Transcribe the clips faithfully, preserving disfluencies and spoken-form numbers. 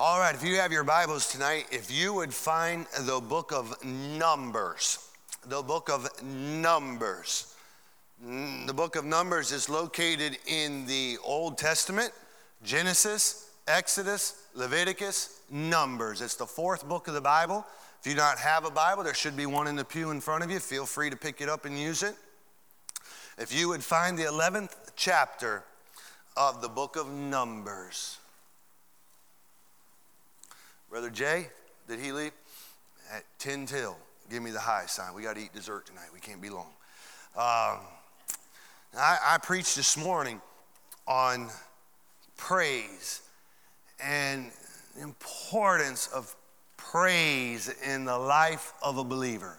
All right, if you have your Bibles tonight, if you would find the book of Numbers, the book of Numbers. The book of Numbers is located in the Old Testament, Genesis, Exodus, Leviticus, Numbers. It's the fourth book of the Bible. If you do not have a Bible, there should be one in the pew in front of you. Feel free to pick it up and use it. If you would find the eleventh chapter of the book of Numbers. Brother Jay, did he leave? At ten till, give me the high sign. We got to eat dessert tonight. We can't be long. Um, I, I preached this morning on praise and the importance of praise in the life of a believer.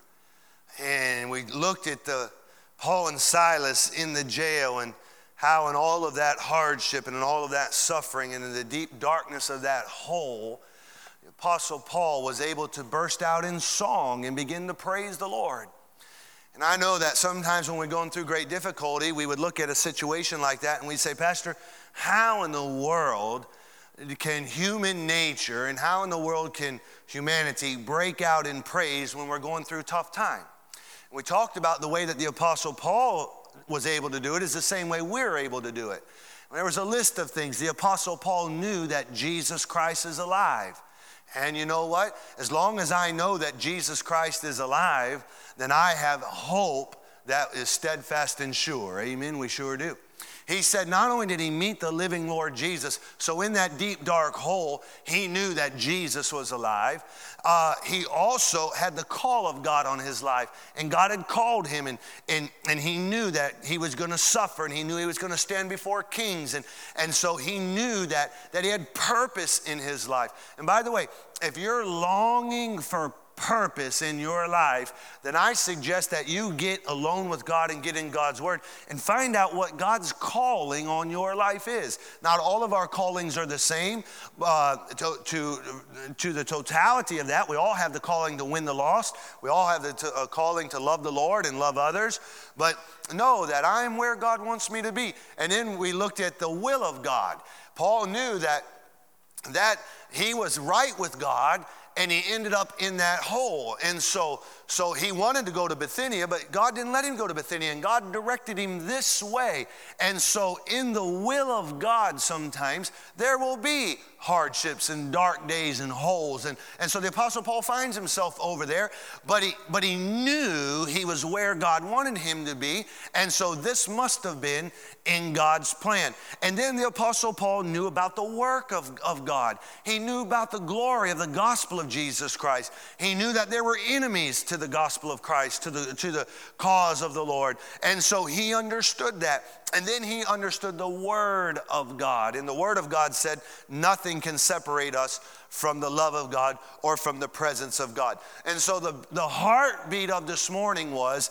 And we looked at the Paul and Silas in the jail and how in all of that hardship and in all of that suffering and in the deep darkness of that hole, the Apostle Paul was able to burst out in song and begin to praise the Lord. And I know that sometimes when we're going through great difficulty, we would look at a situation like that and we'd say, Pastor, how in the world can human nature and how in the world can humanity break out in praise when we're going through tough time? And we talked about the way that the Apostle Paul was able to do it is the same way we're able to do it. And there was a list of things. The Apostle Paul knew that Jesus Christ is alive. And you know what? As long as I know that Jesus Christ is alive, then I have hope that is steadfast and sure. Amen, we sure do. He said not only did he meet the living Lord Jesus, so in that deep, dark hole, he knew that Jesus was alive. Uh, he also had the call of God on his life, and God had called him, and, and, and he knew that he was going to suffer, and he knew he was going to stand before kings, and, and so he knew that, that he had purpose in his life. And by the way, if you're longing for purpose in your life, then I suggest that you get alone with God and get in God's Word and find out what God's calling on your life is. Not all of our callings are the same. Uh, to, to, to the totality of that, we all have the calling to win the lost. We all have the to, uh, calling to love the Lord and love others. But know that I'm where God wants me to be. And then we looked at the will of God. Paul knew that, that he was right with God, and he ended up in that hole. And so, so he wanted to go to Bithynia, but God didn't let him go to Bithynia, and God directed him this way. And so in the will of God sometimes, there will be hardships and dark days and holes. And, and so the Apostle Paul finds himself over there, but he, but he knew he was where God wanted him to be. And so this must have been in God's plan. And then the Apostle Paul knew about the work of, of God. He knew about the glory of the gospel of Jesus Christ. He knew that there were enemies to the gospel of Christ, to the, to the cause of the Lord. And so he understood that. And then he understood the word of God. And the word of God said, nothing can separate us from the love of God or from the presence of God. And so the, the heartbeat of this morning was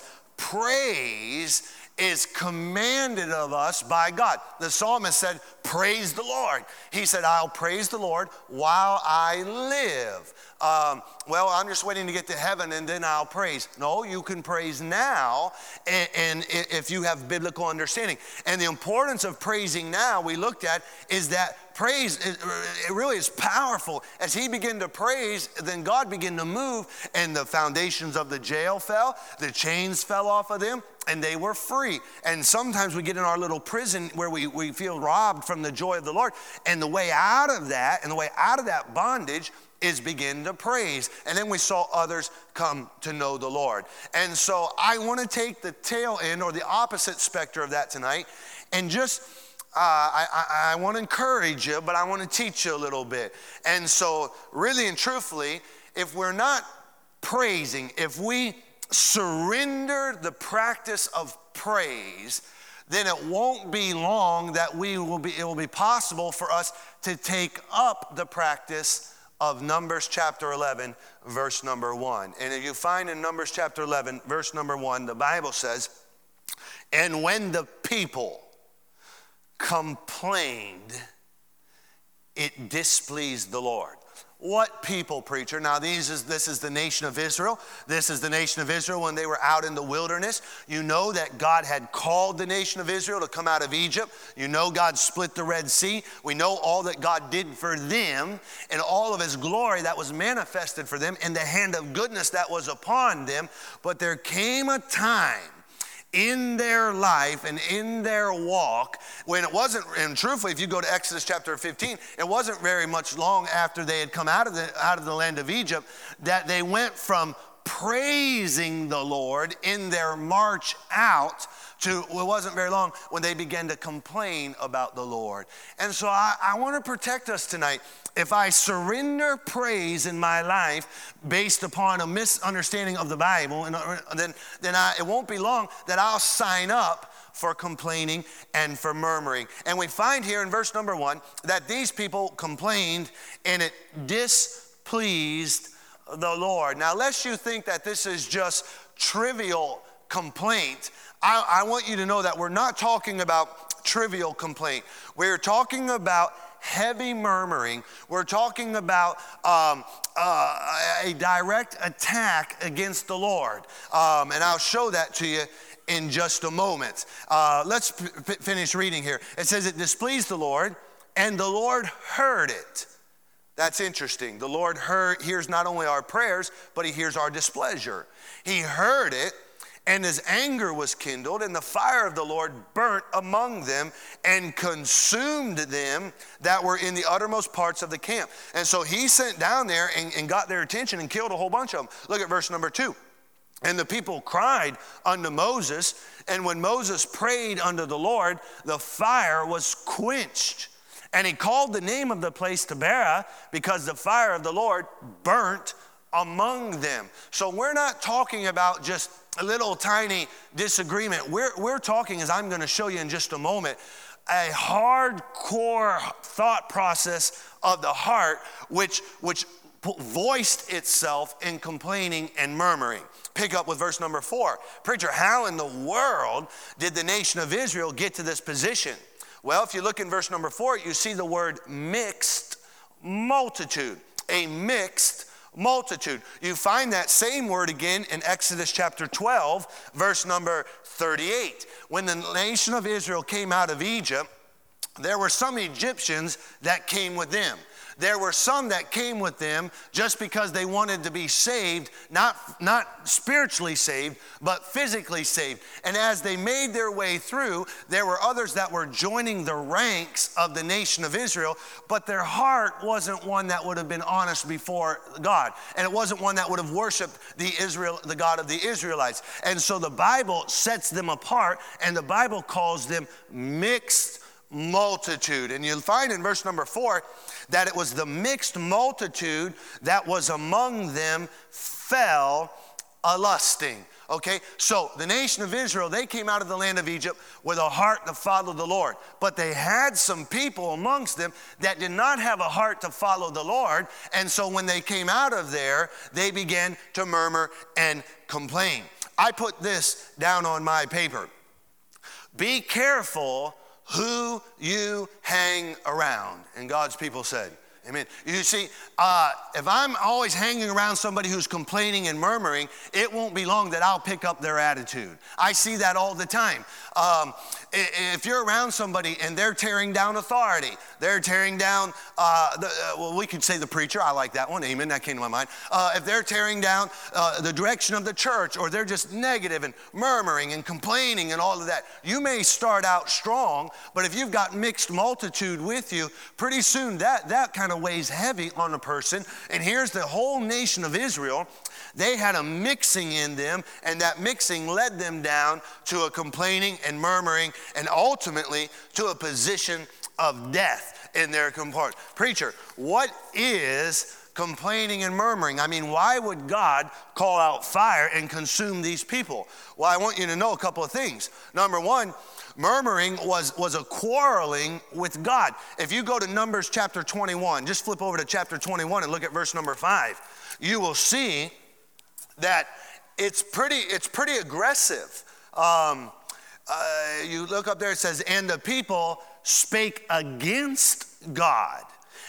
praise is commanded of us by God. The psalmist said, praise the Lord. He said, I'll praise the Lord while I live. Um, well, I'm just waiting to get to heaven and then I'll praise. No, you can praise now, and, and if you have biblical understanding. And the importance of praising now, we looked at, is that praise, it really is powerful. As he began to praise, then God began to move, and the foundations of the jail fell, the chains fell off of them, and they were free. And sometimes we get in our little prison where we, we feel robbed from the joy of the Lord. And the way out of that, and the way out of that bondage is begin to praise. And then we saw others come to know the Lord. And so I want to take the tail end or the opposite specter of that tonight and just Uh, I, I, I want to encourage you, but I want to teach you a little bit. And so really and truthfully, if we're not praising, if we surrender the practice of praise, then it won't be long that we will be, it will be possible for us to take up the practice of Numbers chapter eleven, verse number one. And if you find in Numbers chapter eleven, verse number one, the Bible says, and when the people complained, it displeased the Lord. What people, preacher? Now, these is, this is the nation of Israel. This is the nation of Israel when they were out in the wilderness. You know that God had called the nation of Israel to come out of Egypt. You know God split the Red Sea. We know all that God did for them and all of his glory that was manifested for them and the hand of goodness that was upon them. But there came a time in their life and in their walk when it wasn't, and truthfully, if you go to Exodus chapter fifteen, it wasn't very much long after they had come out of the out of the land of Egypt that they went from praising the Lord in their march out to, well, it wasn't very long when they began to complain about the Lord. And so I, I want to protect us tonight. If I surrender praise in my life based upon a misunderstanding of the Bible, and then, then I, it won't be long that I'll sign up for complaining and for murmuring. And we find here in verse number one that these people complained and it displeased the Lord. Now, lest you think that this is just trivial complaint, I, I want you to know that we're not talking about trivial complaint. We're talking about heavy murmuring. We're talking about um, uh, a direct attack against the Lord. Um, and I'll show that to you in just a moment. Uh, let's p- finish reading here. It says, it displeased the Lord, and the Lord heard it. That's interesting. The Lord heard, hears not only our prayers, but he hears our displeasure. He heard it, and his anger was kindled, and the fire of the Lord burnt among them and consumed them that were in the uttermost parts of the camp. And so he sent down there and, and got their attention and killed a whole bunch of them. Look at verse number two. And the people cried unto Moses, and when Moses prayed unto the Lord, the fire was quenched. And he called the name of the place Taberah, because the fire of the Lord burnt among them. So we're not talking about just a little tiny disagreement. We're, we're talking, as I'm going to show you in just a moment, a hardcore thought process of the heart, which, which voiced itself in complaining and murmuring. Pick up with verse number four. Preacher, how in the world did the nation of Israel get to this position? Well, if you look in verse number four, you see the word mixed multitude. A mixed multitude. You find that same word again in Exodus chapter twelve, verse number thirty-eight. When the nation of Israel came out of Egypt, there were some Egyptians that came with them. There were some that came with them just because they wanted to be saved, not, not spiritually saved, but physically saved. And as they made their way through, there were others that were joining the ranks of the nation of Israel, but their heart wasn't one that would have been honest before God. And it wasn't one that would have worshiped the Israel, the God of the Israelites. And so the Bible sets them apart, and the Bible calls them mixed multitude. And you'll find in verse number four that it was the mixed multitude that was among them fell a-lusting. Okay, so the nation of Israel, they came out of the land of Egypt with a heart to follow the Lord. But they had some people amongst them that did not have a heart to follow the Lord. And so when they came out of there, they began to murmur and complain. I put this down on my paper. Be careful who you hang around. And God's people said, amen. You see, uh, if I'm always hanging around somebody who's complaining and murmuring, it won't be long that I'll pick up their attitude. I see that all the time. Um, if you're around somebody and they're tearing down authority, they're tearing down, uh, the, uh, well, we could say the preacher. I like that one. Amen. That came to my mind. Uh, if they're tearing down uh, the direction of the church, or they're just negative and murmuring and complaining and all of that, you may start out strong, but if you've got mixed multitude with you, pretty soon that, that kind of weighs heavy on a person. And here's the whole nation of Israel. They had a mixing in them, and that mixing led them down to a complaining and murmuring, and ultimately to a position of death in their comfort. Preacher, what is complaining and murmuring? I mean, why would God call out fire and consume these people? Well, I want you to know a couple of things. Number one, murmuring was, was a quarreling with God. If you go to Numbers chapter twenty-one, just flip over to chapter twenty-one and look at verse number five, you will see that it's pretty, it's pretty aggressive. Um, uh, you look up there, it says, and the people spake against God.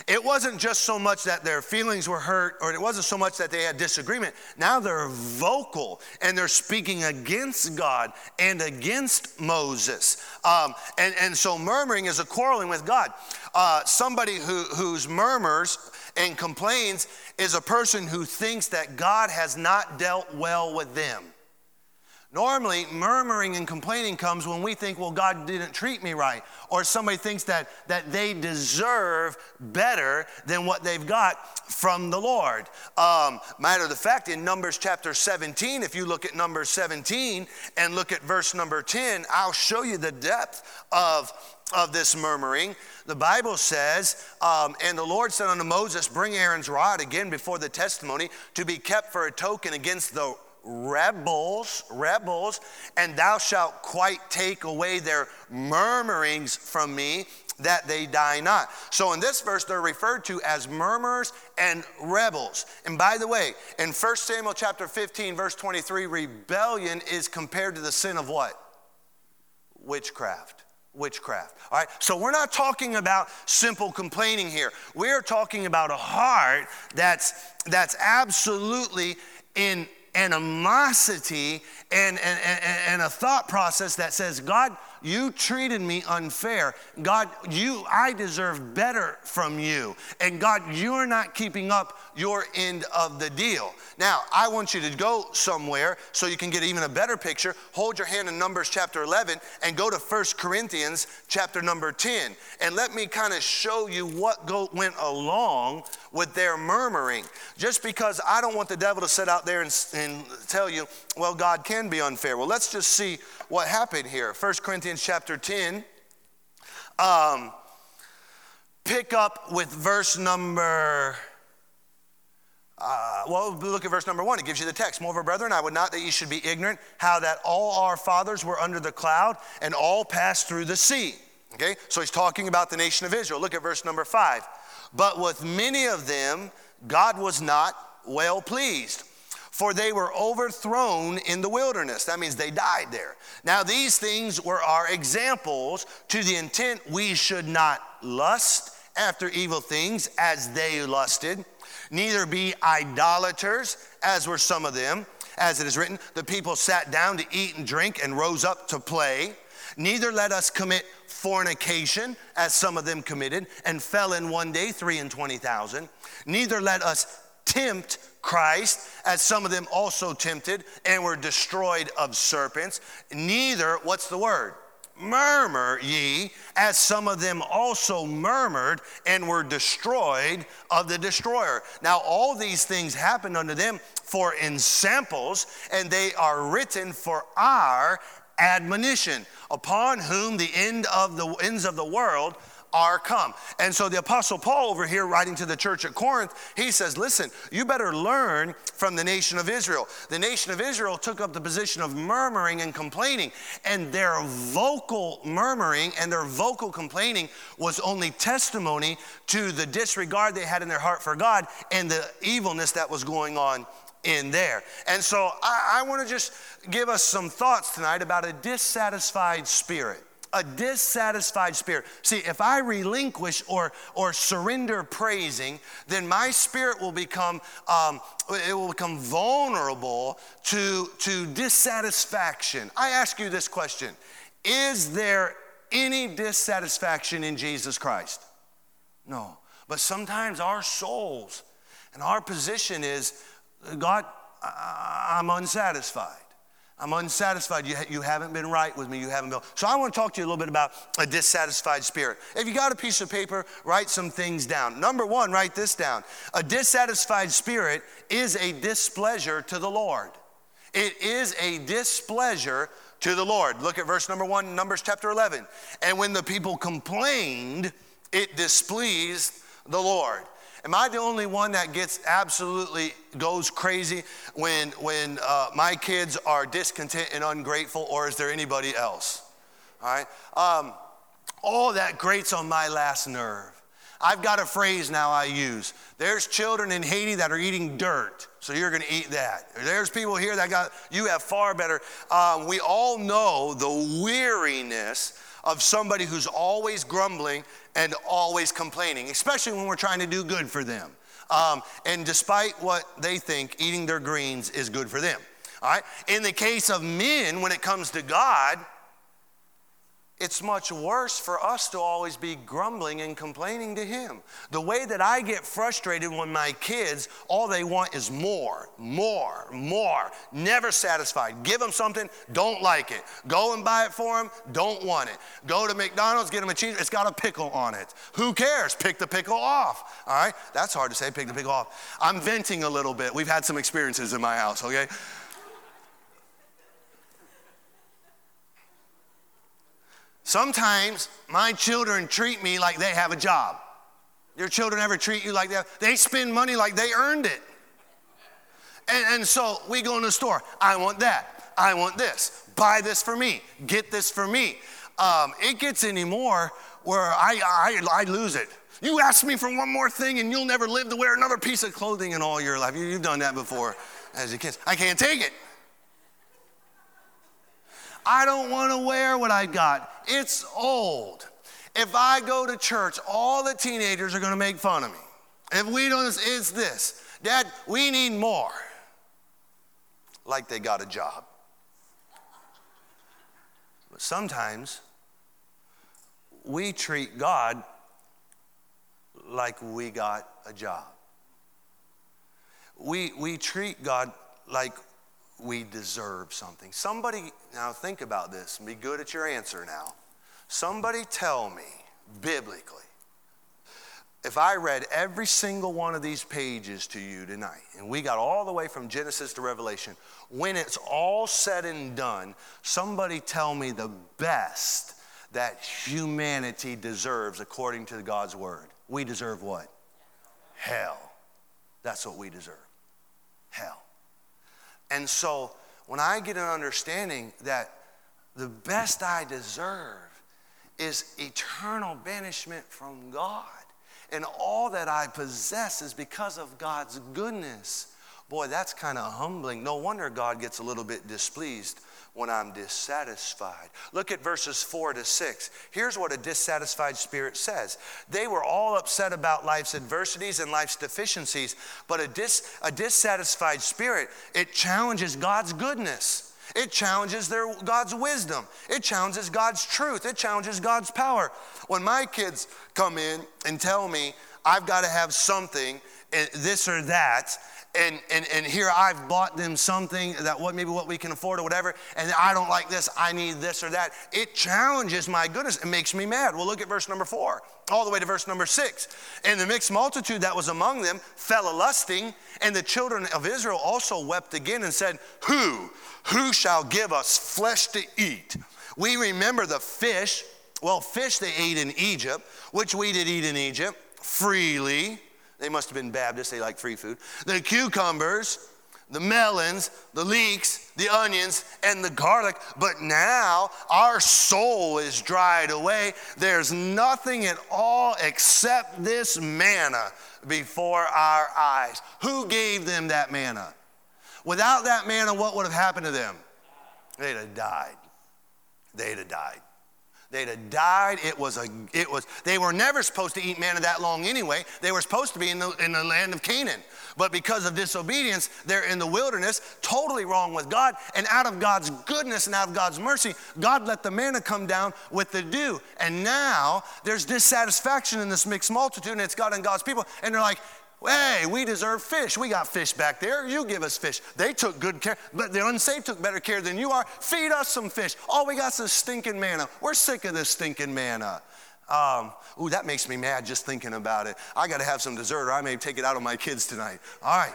It wasn't just so much that their feelings were hurt, or it wasn't so much that they had disagreement. Now they're vocal and they're speaking against God and against Moses. Um, and, and so murmuring is a quarreling with God. Uh, somebody who who's murmurs and complains is a person who thinks that God has not dealt well with them. Normally, murmuring and complaining comes when we think, well, God didn't treat me right. Or somebody thinks that, that they deserve better than what they've got from the Lord. Um, matter of the fact, in Numbers chapter seventeen, if you look at Numbers seventeen and look at verse number ten, I'll show you the depth of, of this murmuring. The Bible says, um, and the Lord said unto Moses, bring Aaron's rod again before the testimony to be kept for a token against the rebels, rebels, and thou shalt quite take away their murmurings from me, that they die not. So in this verse, they're referred to as murmurers and rebels. And by the way, in First Samuel chapter fifteen, verse twenty-three, rebellion is compared to the sin of what? Witchcraft. Witchcraft. All right. So we're not talking about simple complaining here. We're talking about a heart that's that's absolutely in animosity and, and, and, and a thought process that says, God, you treated me unfair. God, you, I deserve better from you. And God, you're not keeping up your end of the deal. Now, I want you to go somewhere so you can get even a better picture. Hold your hand in Numbers chapter eleven and go to First Corinthians chapter number ten. And let me kind of show you what go, went along with their murmuring. Just because I don't want the devil to sit out there and, and tell you, well, God can be unfair. Well, let's just see what happened here. First Corinthians chapter ten. Um, pick up with verse number... Uh, well, look at verse number one. It gives you the text. Moreover, brethren, I would not that ye should be ignorant how that all our fathers were under the cloud and all passed through the sea. Okay, so he's talking about the nation of Israel. Look at verse number five. But with many of them, God was not well pleased, for they were overthrown in the wilderness. That means they died there. Now, these things were our examples to the intent we should not lust after evil things as they lusted, neither be idolaters, as were some of them. As it is written, the people sat down to eat and drink and rose up to play. Neither let us commit fornication, as some of them committed, and fell in one day three and twenty thousand. Neither let us tempt Christ, as some of them also tempted and were destroyed of serpents. Neither, what's the word? Murmur ye, as some of them also murmured and were destroyed of the destroyer. Now all these things happened unto them for ensamples, and they are written for our admonition, upon whom the end of the ends of the world are come. And so the Apostle Paul over here, writing to the church at Corinth, he says, listen, you better learn from the nation of Israel. The nation of Israel took up the position of murmuring and complaining, and their vocal murmuring and their vocal complaining was only testimony to the disregard they had in their heart for God and the evilness that was going on in there. And so I, I want to just give us some thoughts tonight about a dissatisfied spirit. A dissatisfied spirit. See, if I relinquish or or surrender praising, then my spirit will become um, it will become vulnerable to to dissatisfaction. I ask you this question: is there any dissatisfaction in Jesus Christ? No. But sometimes our souls and our position is, God, I, I'm unsatisfied. I'm unsatisfied. You, you haven't been right with me. You haven't been. So I want to talk to you a little bit about a dissatisfied spirit. If you got a piece of paper, write some things down. Number one, write this down. A dissatisfied spirit is a displeasure to the Lord. It is a displeasure to the Lord. Look at verse number one, Numbers chapter eleven. And when the people complained, it displeased the Lord. Am I the only one that gets absolutely goes crazy when when uh, my kids are discontent and ungrateful, or is there anybody else? All right. Um, all that grates on my last nerve. I've got a phrase now I use. There's children in Haiti that are eating dirt, so you're going to eat that. There's people here that got, you have far better. Uh, we all know the weariness of somebody who's always grumbling and always complaining, especially when we're trying to do good for them. Um, and despite what they think, eating their greens is good for them. All right? In the case of men, when it comes to God, it's much worse for us to always be grumbling and complaining to him. The way that I get frustrated when my kids, all they want is more, more, more. Never satisfied. Give them something, don't like it. Go and buy it for them, don't want it. Go to McDonald's, get them a cheese, it's got a pickle on it. Who cares? Pick the pickle off. All right? That's hard to say, pick the pickle off. I'm venting a little bit. We've had some experiences in my house, okay? Sometimes my children treat me like they have a job. Your children ever treat you like that? They spend money like they earned it. And, and so we go in the store. I want that. I want this. Buy this for me. Get this for me. Um, it gets any more where I, I, I lose it. You ask me for one more thing and you'll never live to wear another piece of clothing in all your life. You, you've done that before as a kid. I can't take it. I don't want to wear what I got. It's old. If I go to church, all the teenagers are going to make fun of me. If we don't, it's this. Dad, we need more. Like they got a job. But sometimes we treat God like we got a job. We, we treat God like we deserve something. Somebody, now think about this and be good at your answer now. Somebody tell me, biblically, if I read every single one of these pages to you tonight, and we got all the way from Genesis to Revelation, when it's all said and done, somebody tell me the best that humanity deserves according to God's word. We deserve what? Hell. That's what we deserve. Hell. And so when I get an understanding that the best I deserve is eternal banishment from God, and all that I possess is because of God's goodness, boy, that's kind of humbling. No wonder God gets a little bit displeased when I'm dissatisfied. Look at verses four to six. Here's what a dissatisfied spirit says. They were all upset about life's adversities and life's deficiencies, but a, dis, a dissatisfied spirit, it challenges God's goodness. It challenges their God's wisdom. It challenges God's truth. It challenges God's power. When my kids come in and tell me I've got to have something, this or that, And, and and here I've bought them something that what maybe what we can afford or whatever, and I don't like this, I need this or that. It challenges my goodness. It makes me mad. Well, look at verse number four, all the way to verse number six. And the mixed multitude that was among them fell a-lusting, and the children of Israel also wept again and said, Who? Who shall give us flesh to eat? We remember the fish, well, fish they ate in Egypt, which we did eat in Egypt freely. They must have been Baptists, they like free food. The cucumbers, the melons, the leeks, the onions, and the garlic. But now our soul is dried away. There's nothing at all except this manna before our eyes. Who gave them that manna? Without that manna, what would have happened to them? They'd have died. They'd have died. They'd have died. It was a, it was, they were never supposed to eat manna that long anyway. They were supposed to be in the, in the land of Canaan. But because of disobedience, they're in the wilderness, totally wrong with God. And out of God's goodness and out of God's mercy, God let the manna come down with the dew. And now there's dissatisfaction in this mixed multitude, and it's God and God's people. And they're like, hey, we deserve fish. We got fish back there. You give us fish. They took good care, but the unsaved took better care than you are. Feed us some fish. All we got is stinking manna. We're sick of this stinking manna. Um, ooh, that makes me mad just thinking about it. I got to have some dessert, or I may take it out on my kids tonight. All right.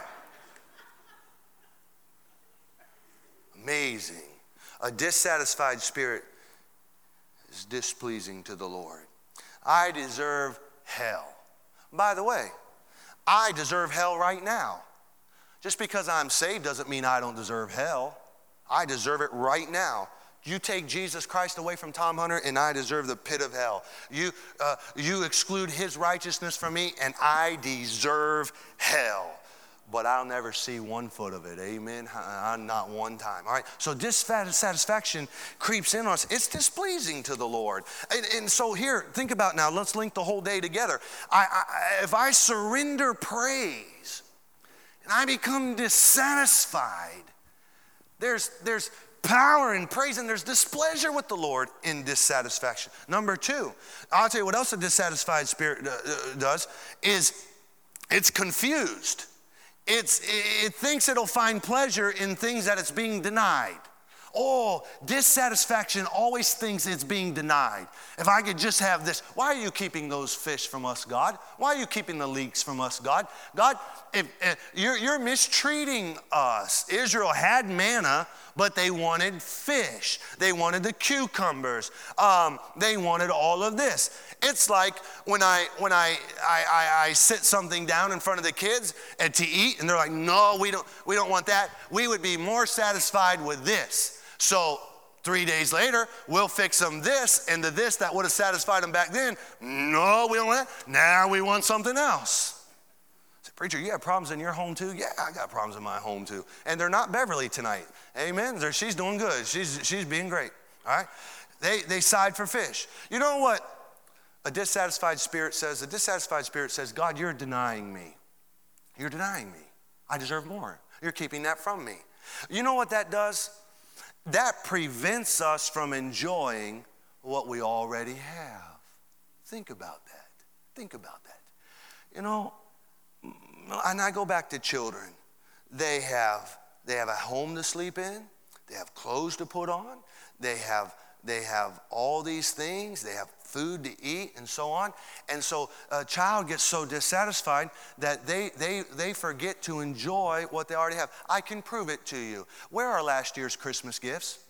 Amazing. A dissatisfied spirit is displeasing to the Lord. I deserve hell. By the way, I deserve hell right now. Just because I'm saved doesn't mean I don't deserve hell. I deserve it right now. You take Jesus Christ away from Tom Hunter and I deserve the pit of hell. You, uh, you exclude his righteousness from me and I deserve hell. but I'll never see one foot of it. Amen. Not one time. All right. So dissatisfaction creeps in on us. It's displeasing to the Lord. And, and so here, think about now. Let's link the whole day together. I, I, if I surrender praise and I become dissatisfied, there's there's power in praise and there's displeasure with the Lord in dissatisfaction. Number two, I'll tell you what else a dissatisfied spirit does is it's confused. It's, it thinks it'll find pleasure in things that it's being denied. Oh, dissatisfaction always thinks it's being denied. If I could just have this, why are you keeping those fish from us, God? Why are you keeping the leeks from us, God? God, if, if you're, you're mistreating us. Israel had manna, but they wanted fish. They wanted the cucumbers. Um, they wanted all of this. It's like when I when I, I, I, I sit something down in front of the kids and to eat, and they're like, no, we don't we don't want that. We would be more satisfied with this. So three days later, we'll fix them this and the this that would have satisfied them back then. No, we don't want that. Now we want something else. I said, preacher, you have problems in your home too? Yeah, I got problems in my home too. And they're not Beverly tonight. Amen. They're, she's doing good. She's she's being great. All right. They they side for fish. You know what? A dissatisfied spirit says, a dissatisfied spirit says, God, you're denying me. You're denying me. I deserve more. You're keeping that from me. You know what that does? That prevents us from enjoying what we already have. Think about that. Think about that. You know, and I go back to children. They have, they have a home to sleep in. They have clothes to put on. They have They have all these things. They have food to eat and so on. And so a child gets so dissatisfied that they, they, they forget to enjoy what they already have. I can prove it to you. Where are last year's Christmas gifts?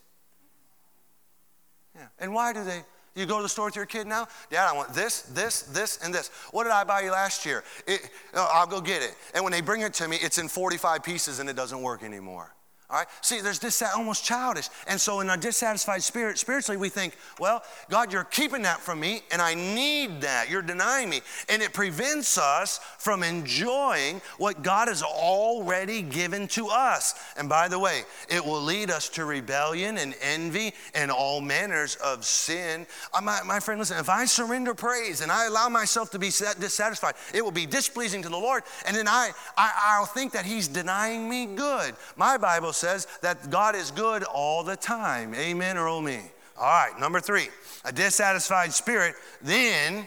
Yeah. And why do they? You go to the store with your kid now? Dad, I want this, this, this, and this. What did I buy you last year? It, oh, I'll go get it. And when they bring it to me, it's in forty-five pieces and it doesn't work anymore. All right. See, there's this almost childish. And so in a dissatisfied spirit, spiritually, we think, well, God, you're keeping that from me, and I need that. You're denying me. And it prevents us from enjoying what God has already given to us. And by the way, it will lead us to rebellion and envy and all manners of sin. Uh, my, my friend, listen, if I surrender praise and I allow myself to be dissatisfied, it will be displeasing to the Lord. And then I, I, I'll think that he's denying me good. My Bible says that God is good all the time. Amen or oh me. All right, number three, a dissatisfied spirit then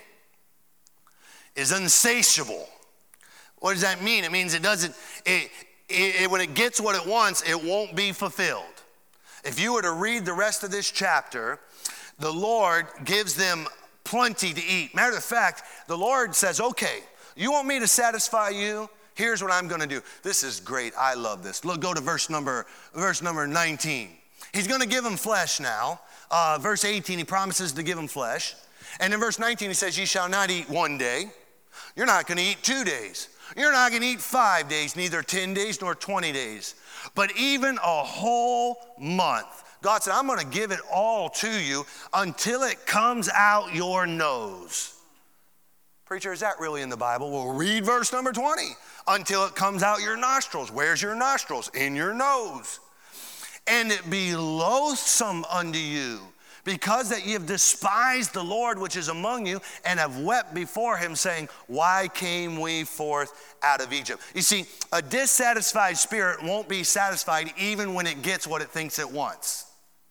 is insatiable. What does that mean? It means it doesn't, it, it, it, when it gets what it wants, it won't be fulfilled. If you were to read the rest of this chapter, the Lord gives them plenty to eat. Matter of fact, the Lord says, okay, you want me to satisfy you? Here's what I'm going to do. This is great. I love this. Look, go to verse number verse number nineteen. He's going to give them flesh now. Uh, verse eighteen, he promises to give them flesh. And in verse nineteen, he says, ye shall not eat one day. You're not going to eat two days. You're not going to eat five days, neither ten days nor twenty days. But even a whole month. God said, I'm going to give it all to you until it comes out your nose. Preacher, is that really in the Bible? Well, read verse number twenty. Until it comes out your nostrils. Where's your nostrils? In your nose. And it be loathsome unto you, because that ye have despised the Lord which is among you, and have wept before him, saying, why came we forth out of Egypt? You see, a dissatisfied spirit won't be satisfied even when it gets what it thinks it wants.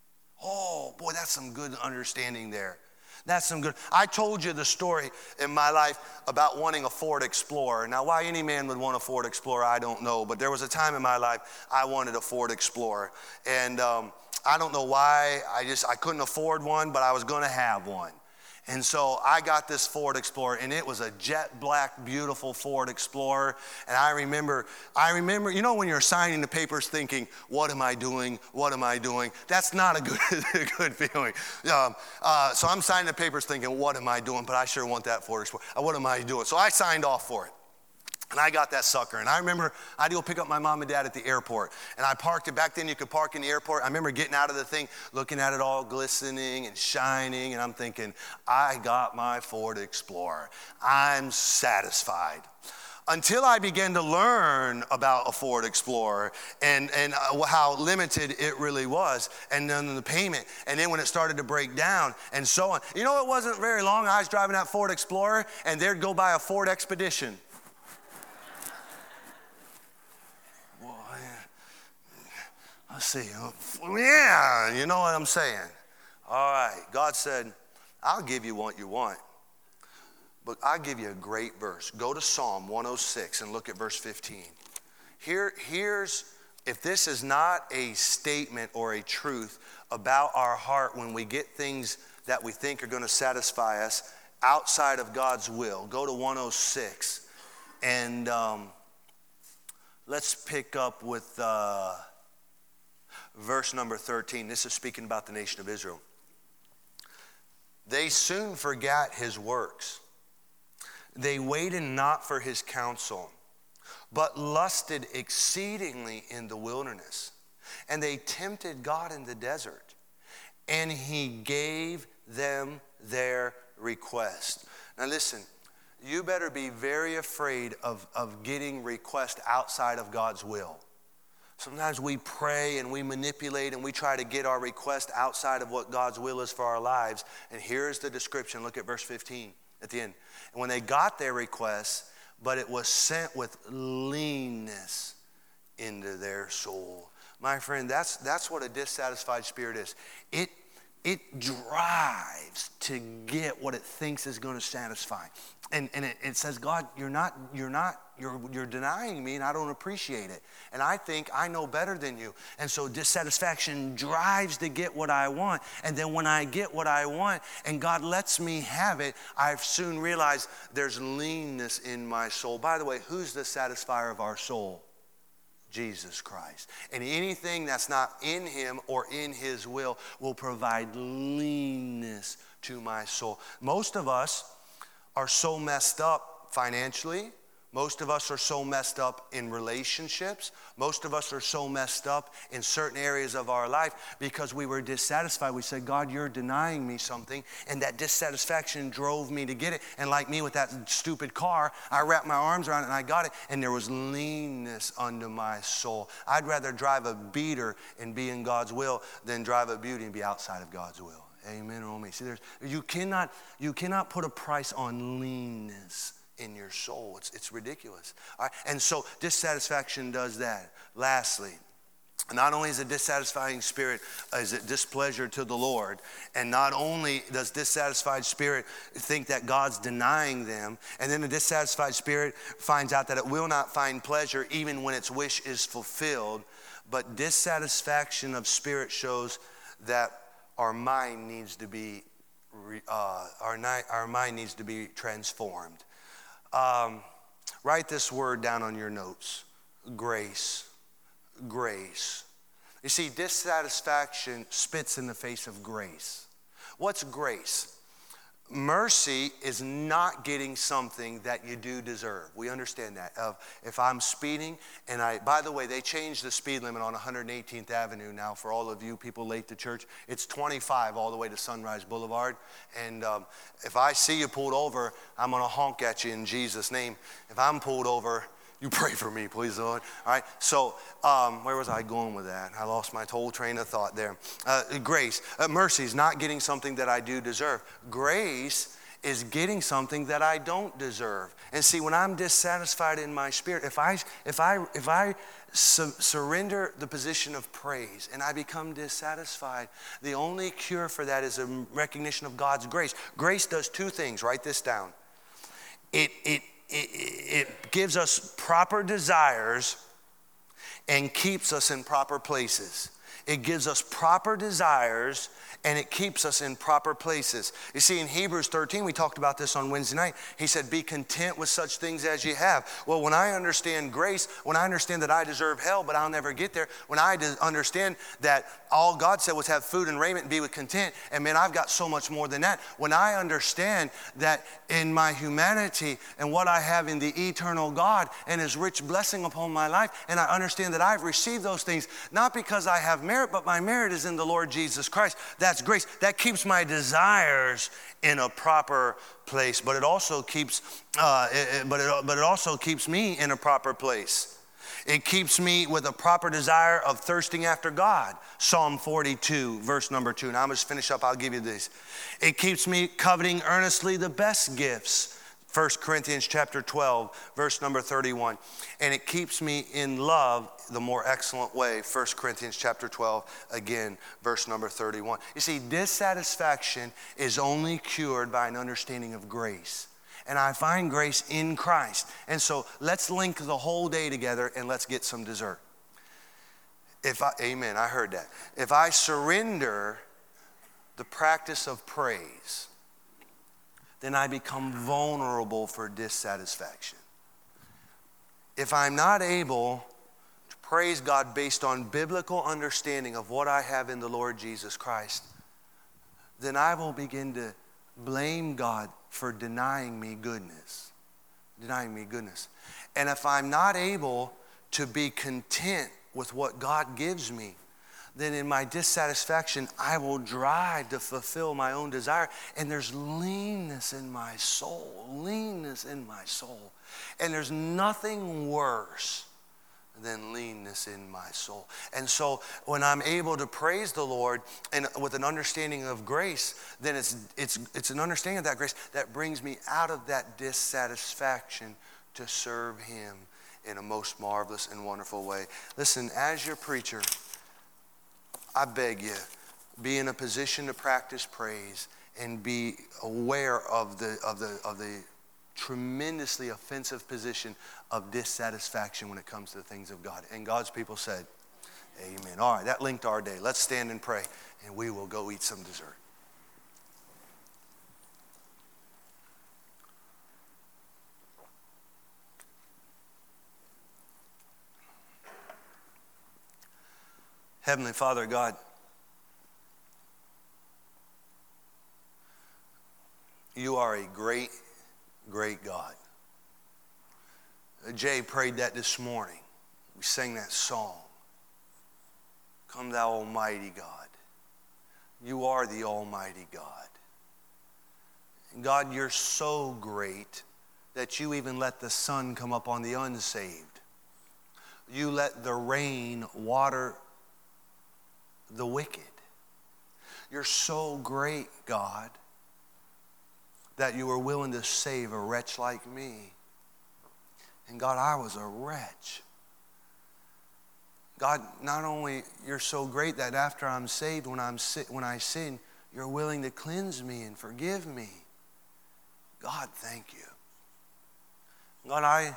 Oh, boy, that's some good understanding there. That's some good. I told you the story in my life about wanting a Ford Explorer. Now, why any man would want a Ford Explorer, I don't know. But there was a time in my life I wanted a Ford Explorer. And um, I don't know why. I just, I couldn't afford one, but I was going to have one. And so I got this Ford Explorer, and it was a jet black, beautiful Ford Explorer. And I remember, I remember, you know, when you're signing the papers thinking, what am I doing? What am I doing? That's not a good, good feeling. Um, uh, so I'm signing the papers thinking, what am I doing? But I sure want that Ford Explorer. Uh, what am I doing? So I signed off for it. And I got that sucker. And I remember I'd go pick up my mom and dad at the airport. And I parked it. Back then you could park in the airport. I remember getting out of the thing, looking at it all glistening and shining. And I'm thinking, I got my Ford Explorer. I'm satisfied. until I began to learn about a Ford Explorer and, and uh, how limited it really was, and then the payment, and then when it started to break down, and so on. You know, it wasn't very long. I was driving that Ford Explorer, and there'd go by a Ford Expedition. Well, let's see. Yeah, you know what I'm saying. All right, God said, I'll give you what you want. But I'll give you a great verse. Go to Psalm one oh six and look at verse fifteen. Here, here's, if this is not a statement or a truth about our heart when we get things that we think are going to satisfy us outside of God's will, go to one oh six and um, let's pick up with uh, verse number thirteen. This is speaking about the nation of Israel. They soon forgot his works. They waited not for his counsel, but lusted exceedingly in the wilderness. And they tempted God in the desert, and he gave them their request. Now listen, you better be very afraid of, of getting requests outside of God's will. Sometimes we pray and we manipulate and we try to get our request outside of what God's will is for our lives. And here's the description. Look at verse fifteen at the end. And when they got their request, but it was sent with leanness into their soul. My friend, that's that's what a dissatisfied spirit is. It it drives to get what it thinks is going to satisfy. And and it, it says, God, you're not you're not you're you're denying me, and I don't appreciate it. And I think I know better than you. And so dissatisfaction drives to get what I want. And then when I get what I want and God lets me have it, I've soon realized there's leanness in my soul. By the way, who's the satisfier of our soul? Jesus Christ. And anything that's not in him or in his will will provide leanness to my soul. Most of us are so messed up financially. Most of us are so messed up in relationships. Most of us are so messed up in certain areas of our life because we were dissatisfied. We said, God, you're denying me something. And that dissatisfaction drove me to get it. And like me with that stupid car, I wrapped my arms around it and I got it. And there was leanness under my soul. I'd rather drive a beater and be in God's will than drive a beauty and be outside of God's will. Amen or amen. See, there's, you cannot, you cannot put a price on leanness in your soul. It's, it's ridiculous. All right? And so dissatisfaction does that. Lastly, not only is a dissatisfying spirit, is it displeasure to the Lord, and not only does dissatisfied spirit think that God's denying them, and then the dissatisfied spirit finds out that it will not find pleasure even when its wish is fulfilled, but dissatisfaction of spirit shows that our mind needs to be, uh, our, ni- our mind needs to be transformed. Um, write this word down on your notes. Grace. Grace. You see, dissatisfaction spits in the face of grace. What's grace? Mercy is not getting something that you do deserve. We understand that. Uh, if I'm speeding, and I, by the way, they changed the speed limit on one hundred eighteenth Avenue now for all of you people late to church. It's twenty-five all the way to Sunrise Boulevard. And um, if I see you pulled over, I'm going to honk at you in Jesus' name. If I'm pulled over, you pray for me, please, Lord. All right, so um, where was I going with that? I lost my whole train of thought there. Uh, grace, uh, mercy is not getting something that I do deserve. Grace is getting something that I don't deserve. And see, when I'm dissatisfied in my spirit, if I if I if I su- surrender the position of praise and I become dissatisfied, the only cure for that is a recognition of God's grace. Grace does two things. Write this down. It it. It gives us proper desires and keeps us in proper places. It gives us proper desires and it keeps us in proper places. You see, in Hebrews thirteen, we talked about this on Wednesday night. He said, be content with such things as you have. Well, when I understand grace, when I understand that I deserve hell, but I'll never get there, when I understand that all God said was have food and raiment and be with content, and man, I've got so much more than that. When I understand that in my humanity and what I have in the eternal God and his rich blessing upon my life, and I understand that I've received those things, not because I have merit, but my merit is in the Lord Jesus Christ, that That's grace. That keeps my desires in a proper place, but it also keeps, uh, it, but, it, but it also keeps me in a proper place. It keeps me with a proper desire of thirsting after God. Psalm forty-two, verse number two. Now I'm just finish up, I'll give you this. It keeps me coveting earnestly the best gifts. First Corinthians chapter twelve, verse number thirty-one. And it keeps me in love the more excellent way. First Corinthians chapter twelve, again, verse number thirty-one. You see, dissatisfaction is only cured by an understanding of grace. And I find grace in Christ. And so let's link the whole day together and let's get some dessert. If I, amen, I heard that. If I surrender the practice of praise, then I become vulnerable for dissatisfaction. If I'm not able to praise God based on biblical understanding of what I have in the Lord Jesus Christ, then I will begin to blame God for denying me goodness, denying me goodness. And if I'm not able to be content with what God gives me, then in my dissatisfaction, I will try to fulfill my own desire. And there's leanness in my soul, leanness in my soul. And there's nothing worse than leanness in my soul. And so when I'm able to praise the Lord and with an understanding of grace, then it's it's it's an understanding of that grace that brings me out of that dissatisfaction to serve him in a most marvelous and wonderful way. Listen, as your preacher, I beg you, be in a position to practice praise and be aware of the of the of the tremendously offensive position of dissatisfaction when it comes to the things of God. And God's people said, amen. All right, that linked our day. Let's stand and pray, and we will go eat some dessert. Heavenly Father God, you are a great, great God. Jay prayed that this morning. We sang that song. Come thou almighty God. You are the almighty God. And God, you're so great that you even let the sun come up on the unsaved. You let the rain water the wicked. You're so great, God, that you were willing to save a wretch like me. And God, I was a wretch. God, not only you're so great that after I'm saved, when I'm when I sin, you're willing to cleanse me and forgive me. God, thank you. God, I,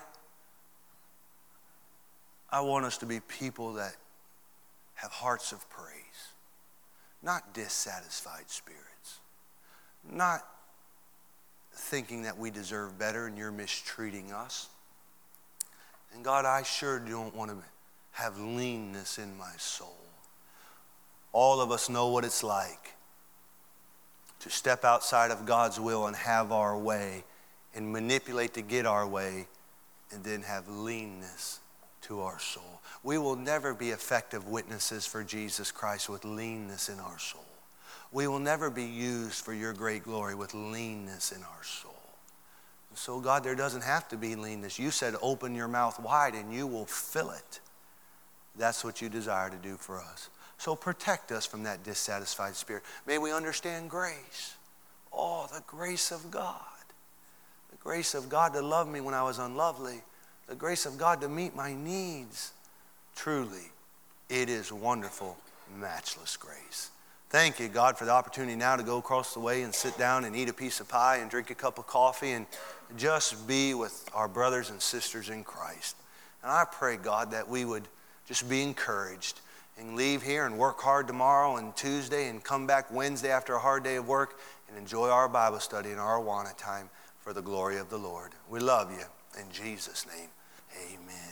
I want us to be people that have hearts of praise, not dissatisfied spirits, not thinking that we deserve better and you're mistreating us. And God, I sure don't want to have leanness in my soul. All of us know what it's like to step outside of God's will and have our way and manipulate to get our way and then have leanness to our soul. We will never be effective witnesses for Jesus Christ with leanness in our soul. We will never be used for your great glory with leanness in our soul. So God, there doesn't have to be leanness. You said open your mouth wide and you will fill it. That's what you desire to do for us. So protect us from that dissatisfied spirit. May we understand grace. Oh, the grace of God. The grace of God to love me when I was unlovely. The grace of God to meet my needs. Truly, it is wonderful, matchless grace. Thank you, God, for the opportunity now to go across the way and sit down and eat a piece of pie and drink a cup of coffee and just be with our brothers and sisters in Christ. And I pray, God, that we would just be encouraged and leave here and work hard tomorrow and Tuesday and come back Wednesday after a hard day of work and enjoy our Bible study and our Awana time for the glory of the Lord. We love you. In Jesus' name, amen.